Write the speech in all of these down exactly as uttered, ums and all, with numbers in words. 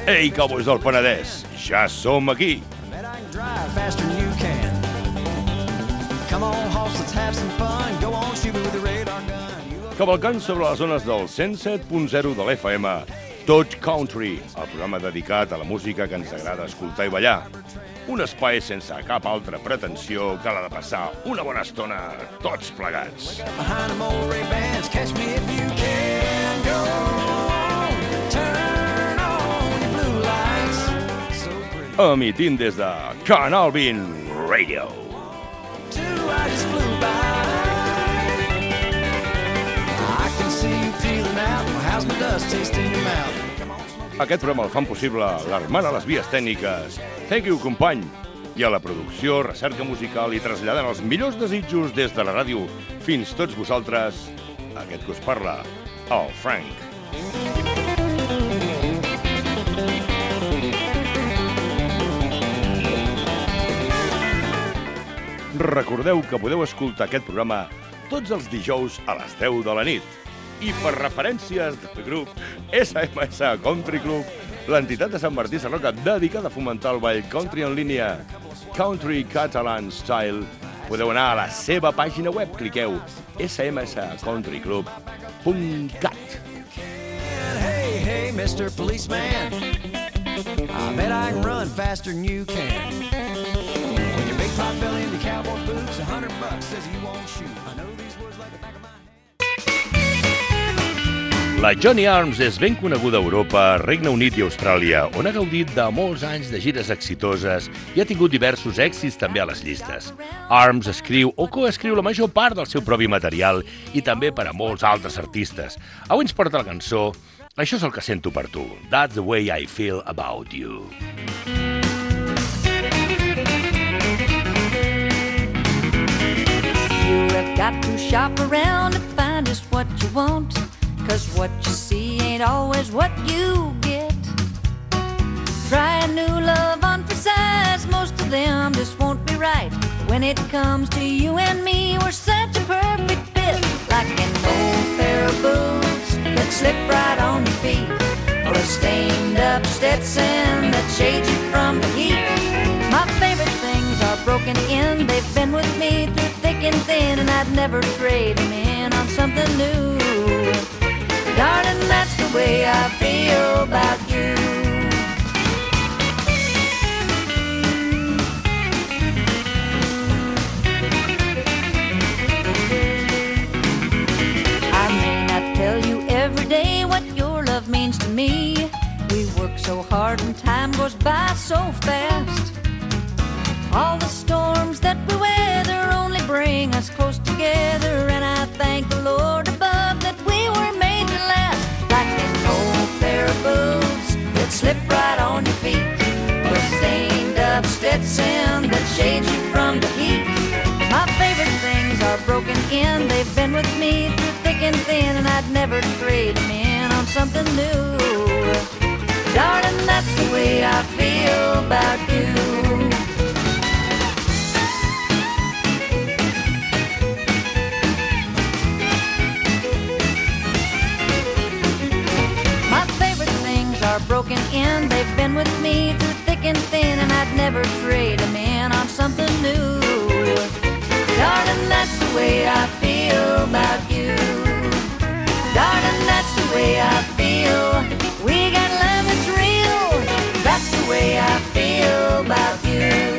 Ei, cowboys del Penedès, ja som aquí. Cavalcant sobre les zones del cent set punt zero de l'F M, Tot Country, el programa dedicat a la música que ens agrada escoltar i ballar. Un espai sense cap altra pretensió que la de passar una bona estona tots plegats. Emitint des de Canal vint Radio. Aquest programa el fan possible l'Armand a les vies tècniques. Thank you, company. I a la producció, recerca musical i traslladant els millors desitjos des de la ràdio fins tots vosaltres, aquest que us parla, el Frank. Recordeu que podeu escoltar aquest programa tots els dijous a les deu de la nit. I per referències del grup S M S Country Club, l'entitat de Sant Martí Sarroca dedicada a fomentar el ball country en línia Country Catalan Style, podeu anar a la seva pàgina web, cliqueu s m s country club punt cat. Hey, hey, mister Policeman, I bet I can run faster than you can. With your big pot belly and your cowboy boots, a hundred bucks says you won't shoot. I know these words like the back of my hand. La Johnny Arms és ben coneguda a Europa, Regne Unit i Austràlia, on ha gaudit de molts anys de gires exitoses i ha tingut diversos èxits també a les llistes. Arms escriu o coescriu la major part del seu propi material i també per a molts altres artistes. Avui ens porta la cançó Això és el que sento per tu. That's the way I feel about you. You have got to shop around to find just what you want. Cause what you see ain't always what you get. Try a new love on for size, most of them just won't be right. When it comes to you and me, we're such a perfect fit. Like an old pair of boots that slip right on your feet, or a stained up Stetson that shades you from the heat. My favorite things are broken in, they've been with me through thick and thin, and I'd never trade them in on something new. Darling, that's the way I feel about you. I may not tell you every day what your love means to me. We work so hard and time goes by so fast. All the storms that we weather only bring us close together, and I thank the Lord above that we were made to last. Like an old pair of boots that slip right on your feet, or a stained up Stetson that shades you from the heat. My favorite things are broken in, they've been with me through thick and thin, and I'd never trade them in on something new. Darling, that's the way I feel about you. Broken in, they've been with me through thick and thin, and I'd never trade them in on something new. Darling, that's the way I feel about you. Darling, that's the way I feel. We got love that's real. That's the way I feel about you.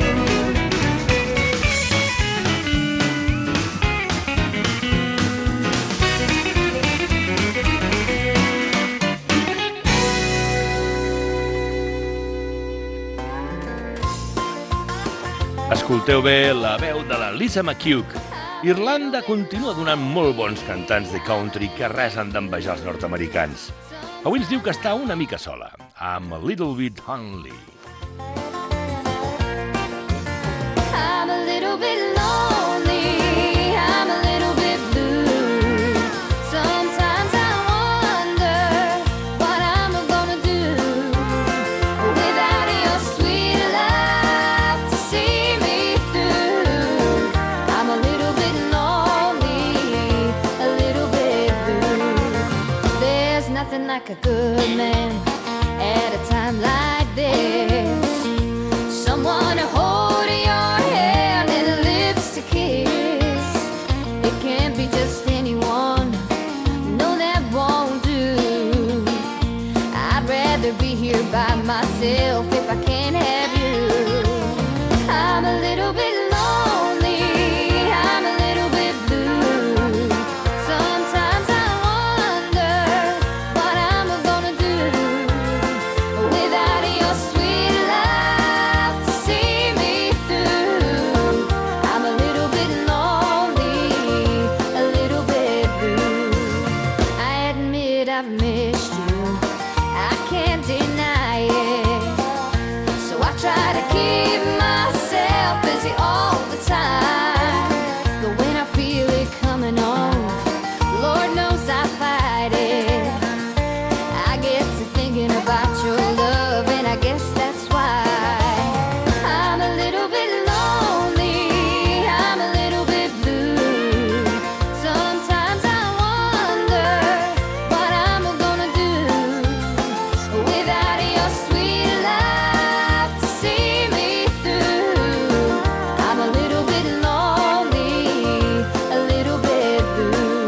Escolteu bé la veu de la Lisa McHugh. Irlanda continua donant molt bons cantants de country que res han d'envejar els nord-americans. Avui ens diu que està una mica sola. I'm a little bit lonely. I'm a little bit lonely, I'm a little bit blue. Sometimes I wonder what I'm gonna do without your sweet love to see me through. I'm a little bit lonely, a little bit blue. There's nothing like a good man at a time like rather be here by myself if I can't have you. I'm a little bit lonely, I'm a little bit blue. Sometimes I wonder what I'm gonna do without your sweet love to see me through. I'm a little bit lonely, a little bit blue. I admit I've missed you, I can't deny it. So I try to keep myself busy all the time. But when I feel it coming on, Lord knows I fight it. I get to thinking about your love, and I guess that's why I'm a little bit lonely, I'm a little bit blue. Sometimes I wonder what I'm gonna do without your sweet love to see me through. I'm a little bit lonely, a little bit blue.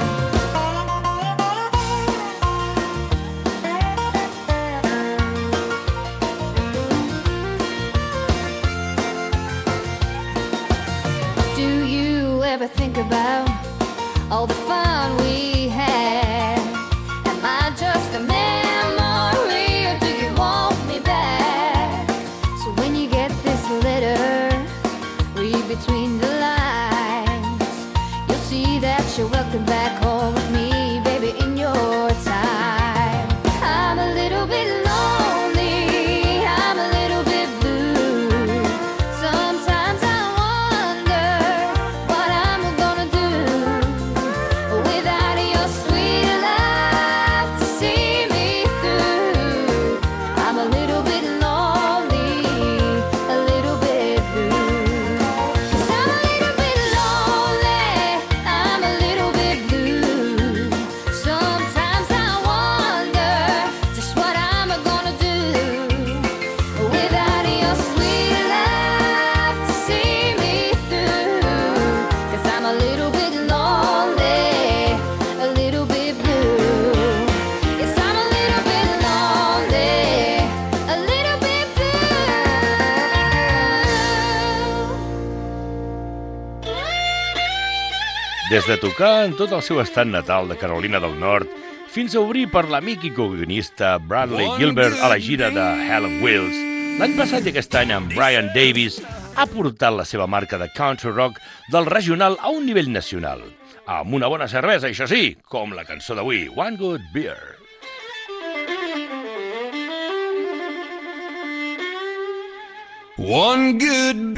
Do you ever think about all the fun we had? Am I just a memory, or do you want me back? So when you get this letter, read between the lines. You'll see that you're welcome back home with me, baby, in your time. I'm a little bit lonely, I'm a little bit blue. Sometimes I wonder what I'm gonna do without your sweet love to see me through. I'm a little bit lonely, a little bit blue. 'Cause I'm a little bit lonely, I'm a little bit blue. Sometimes I wonder just what I'm gonna do without your sweet love to see me through. 'Cause I'm a little bit lonely, a little bit blue. Yes, I'm a little bit lonely, a little bit blue. Des de tocar en tot el seu estat natal de Carolina del Nord fins a obrir per l'amic i coguionista Bradley Gilbert a la gira de Helen Wills, l'any passat i aquest any amb Brian Davis ha portat la seva marca de country rock del regional a un nivell nacional, amb una bona cervesa, això sí, com la cançó d'avui, One Good Beer. One good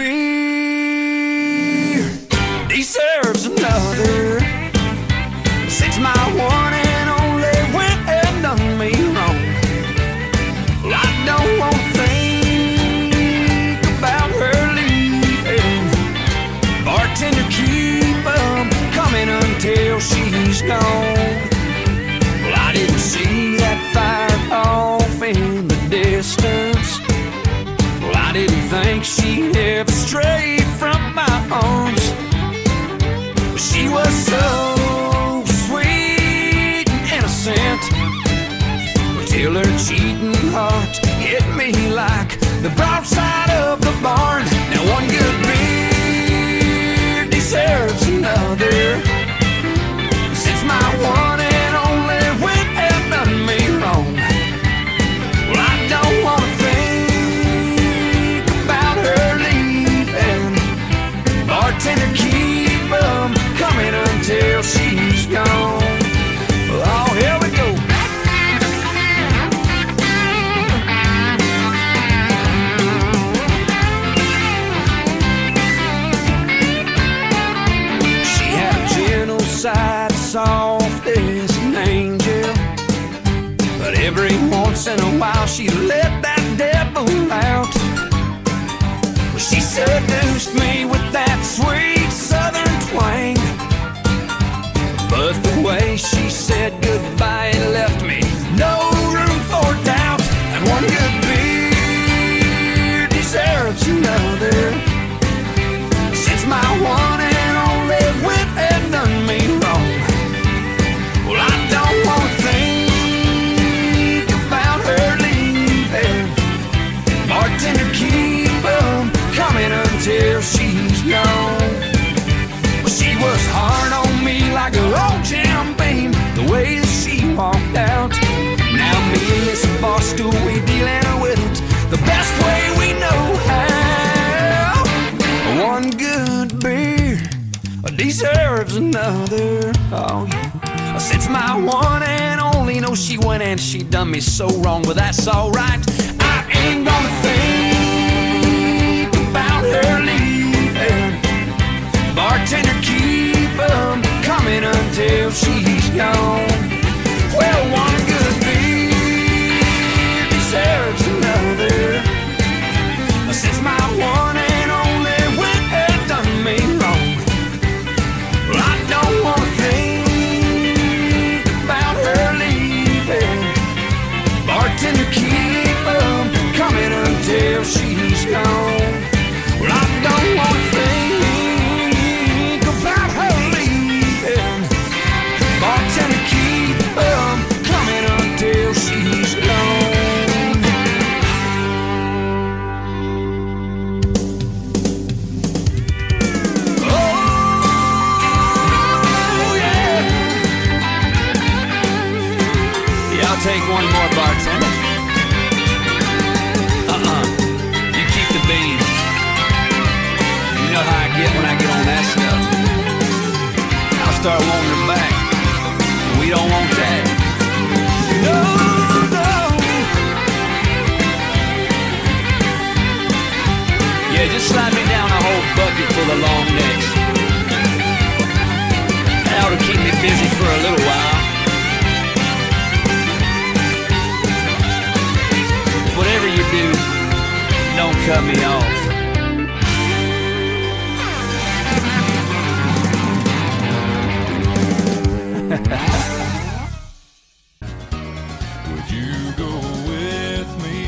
beer deserves another. Since my one and only went and done me wrong, well, I don't want to think about her leaving. Bartender, keep 'em coming until she's gone. Well, I didn't see that fire off in the distance. Well, I didn't think she'd ever stray from my arms. But she was so sweet and innocent, till her cheating heart hit me like the broadside of the barn. Now one good beer deserves another. Since my one and only went and done me wrong, well, I don't want to think about her leaving. Bartender, keep 'em coming until she's gone. Oh, here we go. She had a gentle side, soft as an angel, but every once in a while she let that devil out. Well, she seduced me with that sweet southern twang, but the way she said goodbye left me no room for doubt. And one good beer deserves another. Since my one and only went and done me wrong, well, I don't want to think about her leaving. the best way we know how. One good beer deserves another. Oh, yeah. Since my one and only, know she went and she done me so wrong, but that's alright. I ain't gonna think about her leaving. Bartender, keep 'em coming until she's gone. Well, one good beer deserves another. Since my one and only went and done me wrong, well, I don't wanna think about her leaving. Bartender, keep 'em coming until she's gone. Well, I don't wanna think about her leaving. Bartender, keep 'em coming until she's gone. Take one more, bartender. Uh-uh. You keep the beans. You know how I get when I get on that stuff. I'll start wanting her back. We don't want that. No, no. Yeah, just slide me down a whole bucket full of long necks. That ought to keep me busy for a little while. Whatever you do, don't cut me off. Would you go with me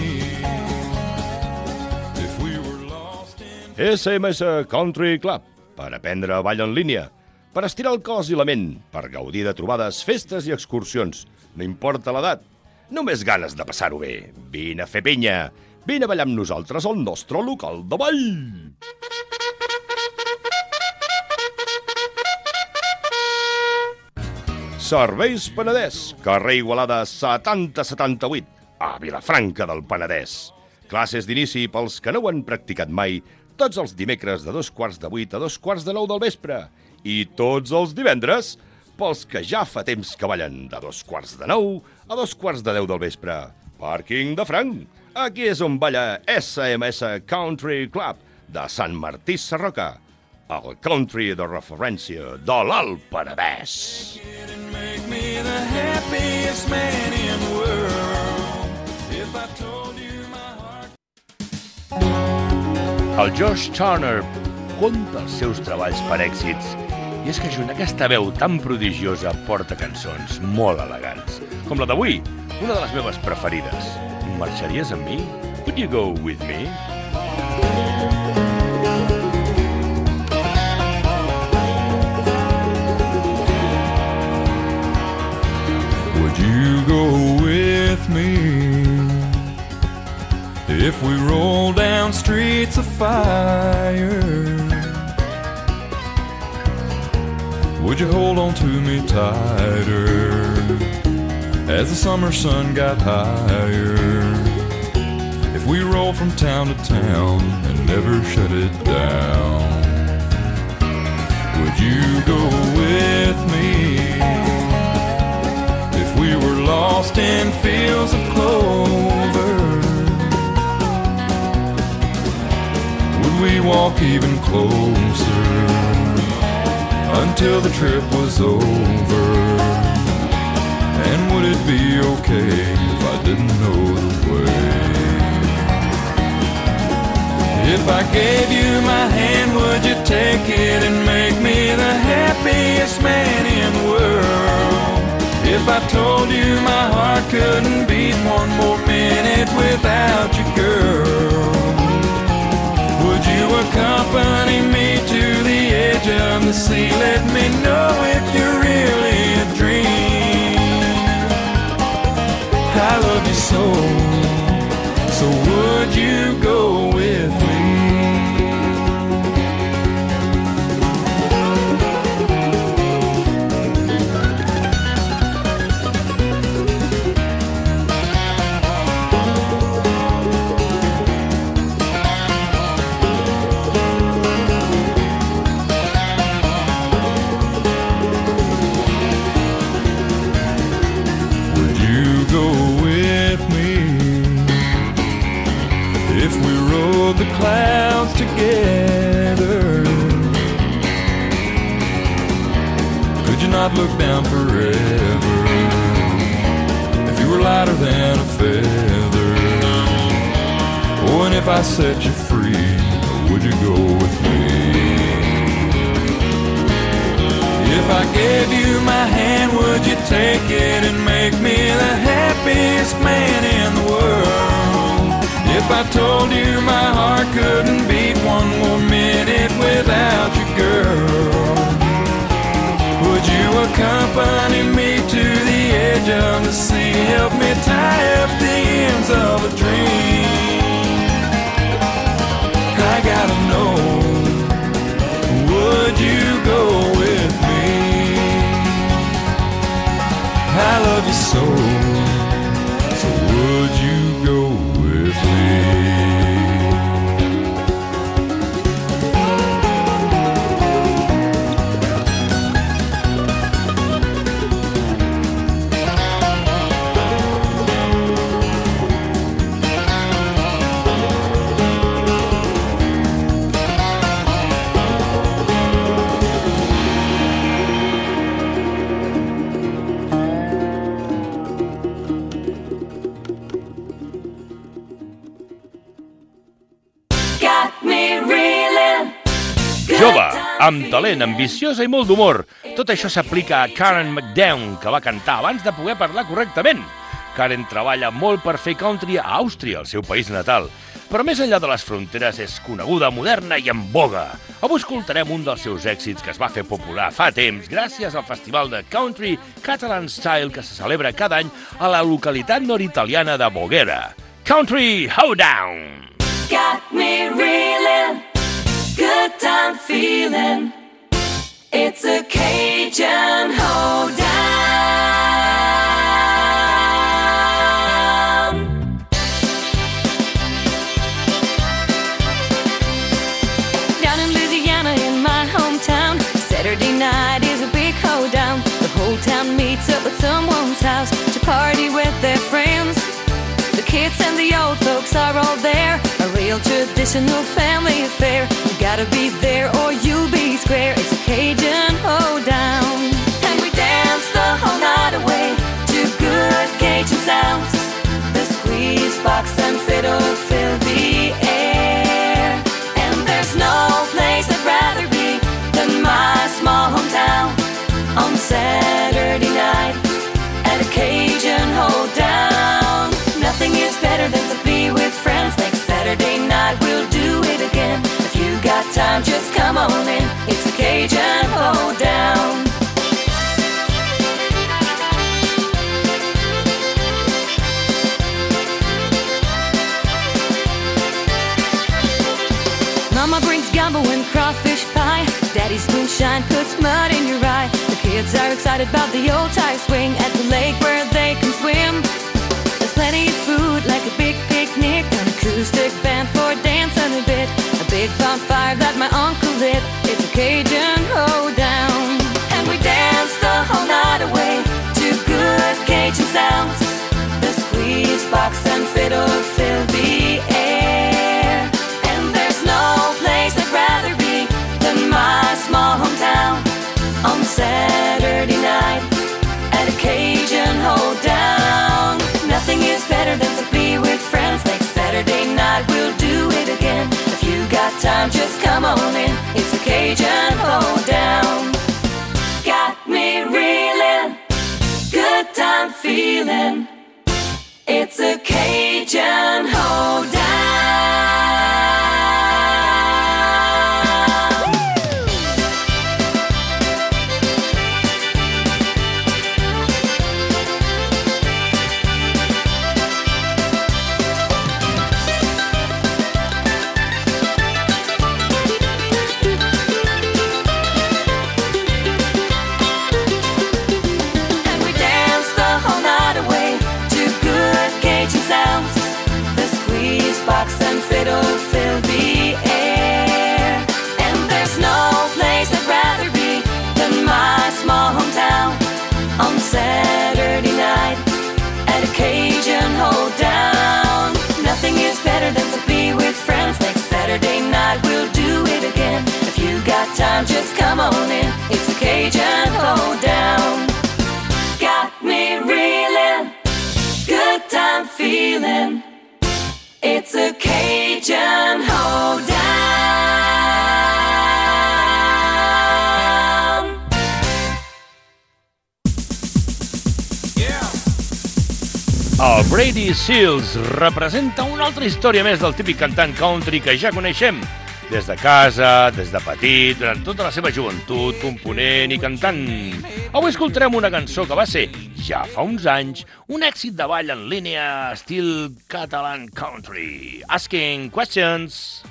if we were lost in... S M S Country Club, per aprendre ball en línia, per estirar el cos i la ment, per gaudir de trobades, festes i excursions. No importa l'edat, només ganes de passar-ho bé. Vine a fer pinya, vine a ballar amb nosaltres al nostre local de ball. Serveis Penedès, carrer Igualada setanta setanta-vuit, a Vilafranca del Penedès. Classes d'inici pels que no ho han practicat mai, tots els dimecres de dos quarts de vuit a dos quarts de nou del vespre. I tots els divendres pels que ja fa temps que ballen de dos quarts de nou a dos quarts de deu del vespre. Pàrquing de franc. Aquí és on balla S M S Country Club de Sant Martí Sarroca, el country de referència de l'Alt Penedès. Make me the happiest man in the world if I told you my heart. El Josh Turner conta els seus treballs per èxits. I és que junt aquesta veu tan prodigiosa porta cançons molt elegants, com la d'avui, una de les meves preferides. Marxaries amb mi? Would you go with me? Would you go with me if we roll down streets of fire? Would you hold on to me tighter as the summer sun got higher? If we roll from town to town and never shut it down, would you go with me if we were lost in fields of clover? Would we walk even closer until the trip was over? And would it be okay if I didn't know the way? If I gave you my hand, would you take it and make me the happiest man in the world? If I told you my heart couldn't beat one more minute without you, girl, would you accompany me to the edge of the sea? Let me know if you're really a dream. I love you so, so would you go with me? if we rode the clouds together? Could you not look down forever if you were lighter than a feather? Oh, and if I set you free, would you go with me? If I gave you my hand, would you take it and make me the happiest man in the world? If I told you my heart couldn't beat one more minute without you, girl, would you accompany me to the edge of the sea? Help me tie up the ends of a dream. I gotta know, would you go with me? I love you so, so would you go with me? Jove, amb talent, ambiciosa i molt d'humor. Tot això s'aplica a Karen McDown, que va cantar abans de poder parlar correctament. Karen treballa molt per fer country a Àustria, el seu país natal. Però més enllà de les fronteres és coneguda, moderna i en boga. Avui escoltarem un dels seus èxits que es va fer popular fa temps gràcies al festival de country Catalan Style que se celebra cada any a la localitat nord-italiana de Voghera. Country Hoedown! Got me reeling, good time feeling. It's a Cajun hoedown. Down in Louisiana, in my hometown, Saturday night is a big hoedown. The whole town meets up at someone's house to party with their friends. The kids and the old folks are all there, a real traditional family affair. You gotta be there or you'll be square. It's a Cajun hoedown. And we dance the whole night away to good Cajun sounds. The squeeze box and fiddle fill the air. And there's no place I'd rather be than my small hometown on Saturday night at a Cajun hoedown. Nothing is better than to be with friends. Next Saturday night we'll do it again. If you got time, just come on in. It's a Cajun hoedown. Mama brings gumbo and crawfish pie. Daddy's moonshine puts mud in your eye. The kids are excited about the old tire swing at the lake where they can swim. Plenty of food, like a big picnic, an acoustic band for dancing a bit, a big bonfire that my uncle lit. It's a Cajun hoedown. And we dance the whole night away to good Cajun sounds. The squeeze box and fiddle fill the air. And there's no place I'd rather be than my small hometown on Saturday night at a Cajun hoedown. Nothing is better than to be with friends. Next Saturday night we'll do it again. If you got time, just come on in. It's a Cajun hoedown. Got me reeling, good time feeling. It's a Cajun hoedown. Box and fiddle fill the air. And there's no place I'd rather be than my small hometown on Saturday night at a Cajun hoedown. Nothing is better than to be with El Brady Seals representa una altra història més del típic cantant country que ja coneixem. Des de casa, des de petit, durant tota la seva joventut, component i cantant. Avui escoltarem una cançó que va ser, ja fa uns anys, un èxit de ball en línia estil Catalan Country. Asking Questions.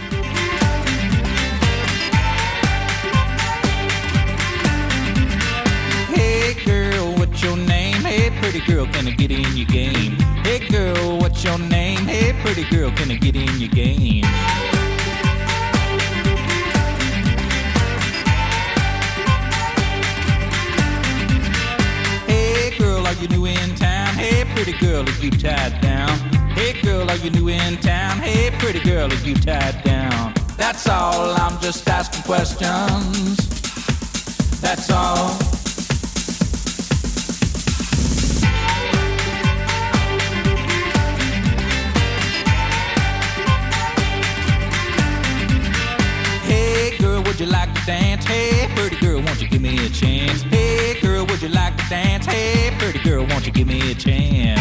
Hey girl, what's your name? Hey pretty girl, can I get in your game? Hey girl, what's your name? Hey pretty girl, can I get in your game? Are you new in town? Hey, pretty girl, are you tied down? Hey, girl, are you new in town? Hey, pretty girl, are you tied down? That's all, I'm just asking questions. That's all. Hey, girl, would you like to dance? Hey, pretty girl, won't you give me a chance? Hey, girl, would you like to dance? Hey, pretty girl, won't you give me a chance?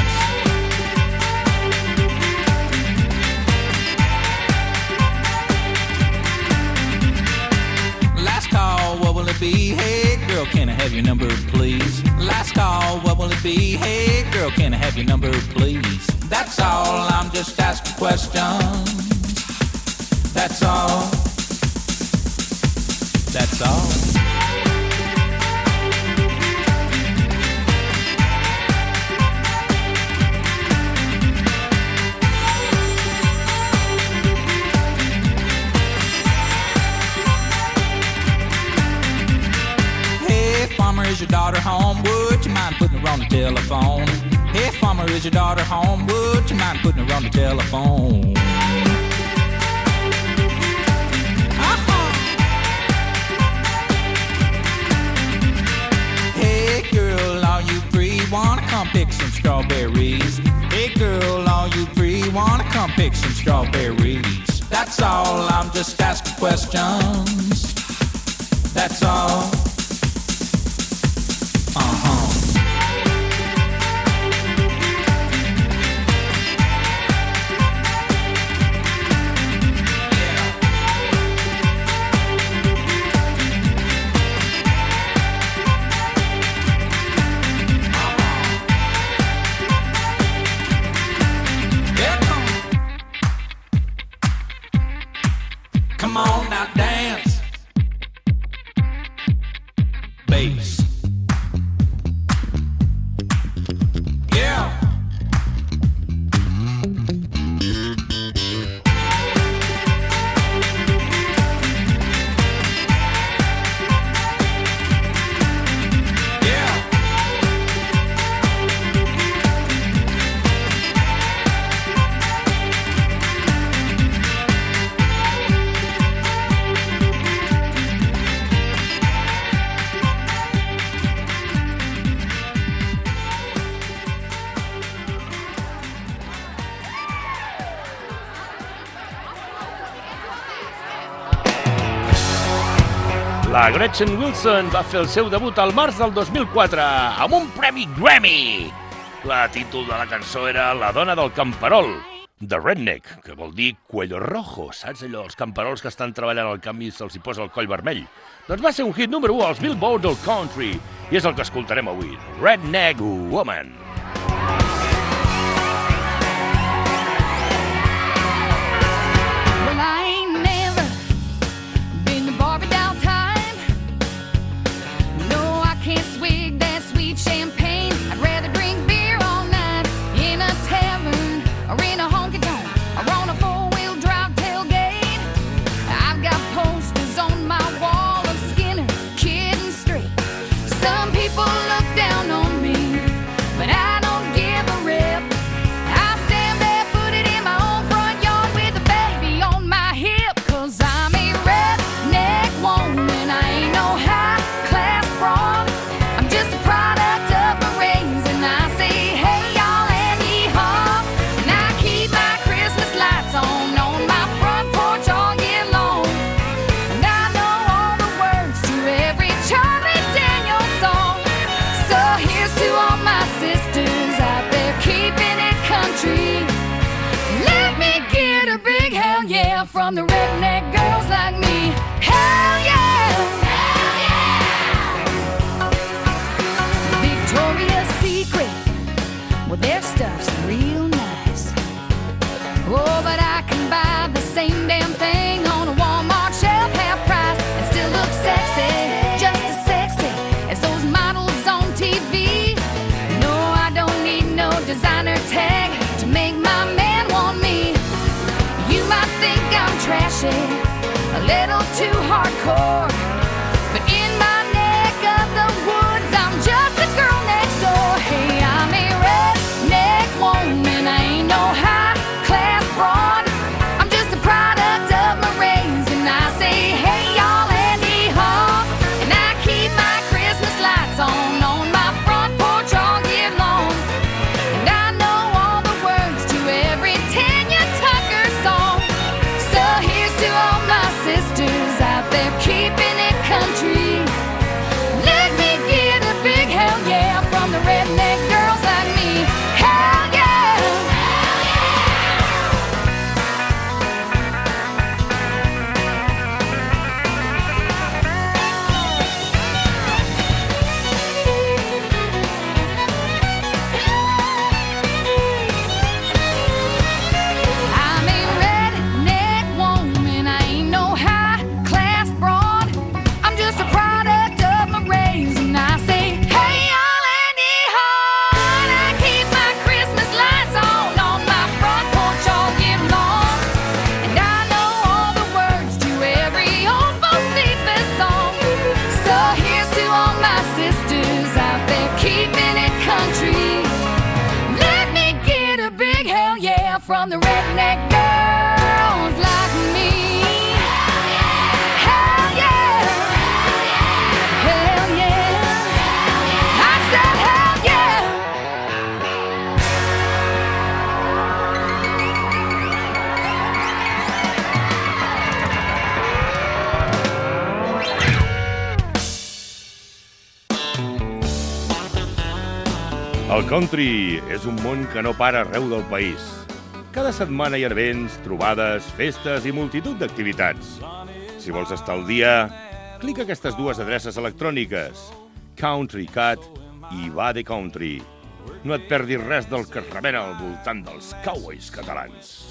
Last call, what will it be? Hey, girl, can I have your number, please? Last call, what will it be? Hey, girl, can I have your number, please? That's all, I'm just asking questions. That's all. That's all. Hey, farmer, is your daughter home? Would you mind putting her on the telephone? Hey, farmer, is your daughter home? Would you mind putting her on the telephone? Wanna come pick some strawberries? Hey girl, all you three wanna come pick some strawberries? That's all, I'm just asking questions. That's all. Uh-huh. Come on now, dance. Bass. Yeah. La Gretchen Wilson va fer el seu debut al març del dos mil quatre amb un premi Grammy. La títol de la cançó era La dona del camperol, The Redneck, que vol dir cuello rojo. Saps allò, els camperols que estan treballant al camp i se'ls hi posa el coll vermell? Doncs va ser un hit número u als Billboard del Country i és el que escoltarem avui, Redneck Woman. But I yeah, from the redneck girls like me. Hell yeah! Hell yeah! Victoria's Secret, well, their stuff's real nice. Oh, but I can buy the same damn thing on a Walmart shelf, half price, and still look sexy, just as sexy as those models on T V. No, I don't need no designer tag to make my man want me. You might think I'm trashy, a little too hardcore, but in my neck of the woods, I'm just the girl next door. Hey, I'm a redneck woman, I ain't no high-class broad. I'm just a product of my race, and I say, hey, y'all, Andy Hall. And I keep my Christmas lights on on my front porch all year long. And I know all the words to every Tanya Tucker song. So here's to all my sisters out there keeping it country. Let me get a big hell yeah from the redneck girls like me. Hell yeah! I'm a redneck woman, I ain't no high-class broad. I'm just a product of my race, and I say, hey, y'all, Andy Hall. I keep my Christmas lights on on my front porch all year long. And I know all the words to every old Bocephus song. So here's to all my sisters out there keeping it country. Let me get a big hell yeah from the redneck girls like me. Hell yeah! Hell yeah! I said hell yeah! El country és un món que no para arreu del país. Cada setmana hi ha events, trobades, festes i multitud d'activitats. Si vols estar al dia, clica aquestes dues adreces electròniques, Country Cat i Va de Country. No et perdis res del que es remena al voltant dels cowboys catalans.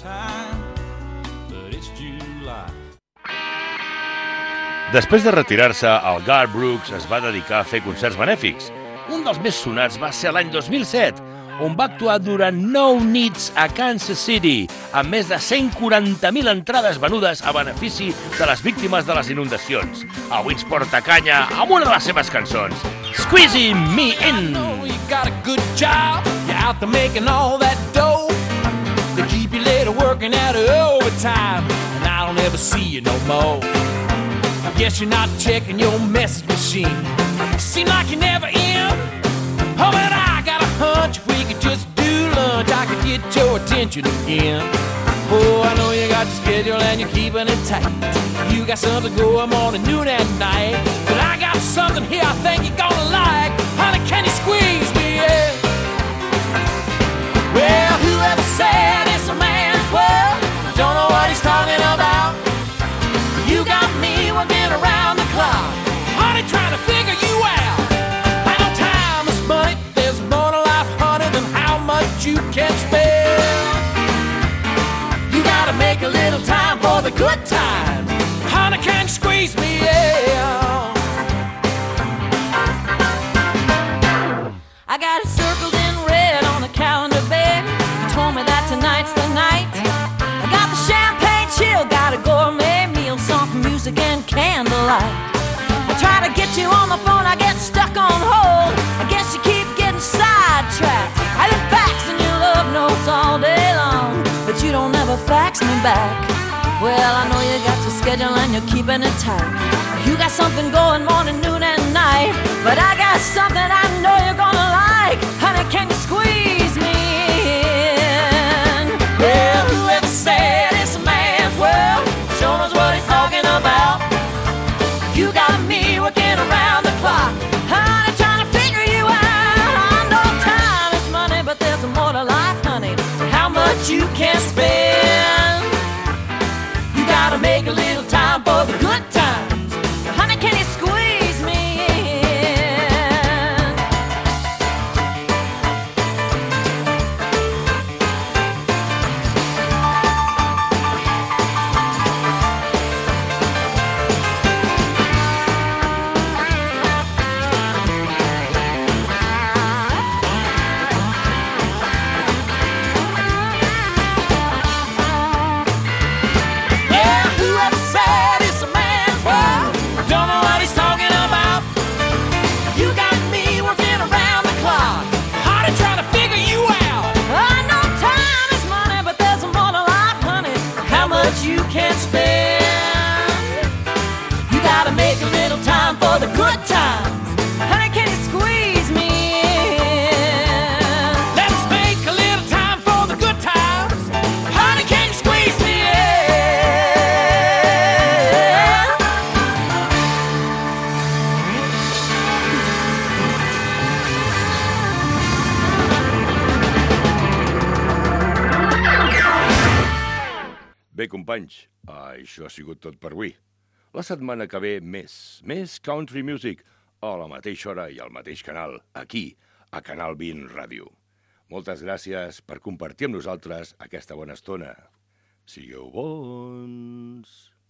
Després de retirar-se, el Garth Brooks es va dedicar a fer concerts benèfics. Un dels més sonats va ser l'any dos mil set, on va actuar durant nou nits a Kansas City, amb més de cent quaranta mil entrades venudes a benefici de les víctimes de les inundacions. Avui ens porta canya amb una de les seves cançons, Squeezing Me In. You got a good job, you're out there making all that dough. They keep you later working out of overtime, and I don't ever see you no more. I guess you're not checking your message machine. Seem like you're never in. Oh, but I got a hunch if we could just do lunch, I could get your attention again. Oh, I know you got your schedule and you're keeping it tight. You got something going morning, noon, and night. But I got something here I think you're gonna like. Honey, can you squeeze me in? Well, whoever said it's a man's world, don't know what he's talking about. You got me working around the clock, honey, trying to figure you out. I know time is money, there's more to life, honey, than how much you can spend. You gotta make a little time for the good times. Honey, can you squeeze me in? I got it circled in red on the calendar, babe. You told me that tonight's the night. I got the champagne chill, got a gourmet meal, soft music and candlelight. I try to get you on the phone, I get stuck on hold. I guess you keep getting sidetracked. I been faxing your love notes all day long, but you don't ever fax me back. Well, I know you got your schedule and you're keeping it tight. You got something going morning, noon, and night, but I got something I know you're gonna like. Honey, can you squeeze me in? Well, whoever said it's a man's world, sure knows what he's talking about. You got me working around the clock, Honey, trying to figure you out. I know time is money, but there's more to life, honey. how much you can spend. You make a little time for the good times. Honey, can you squeeze me in? Yeah, whoever said it's a man's world, don't know what he's talking about. You got me working around the clock, hard to try to figure you out. I know time is money, but there's more to life, honey. How much you can spend? You gotta make a little time for the good times. Honey, can you squeeze me in? Let's make a little time for the good times. Honey, can you squeeze me in? Bé, companys, això ha sigut tot per avui. La setmana que ve, més, més country music, a la mateixa hora i al mateix canal, aquí, a Canal vint Ràdio. Moltes gràcies per compartir amb nosaltres aquesta bona estona. Sigueu bons!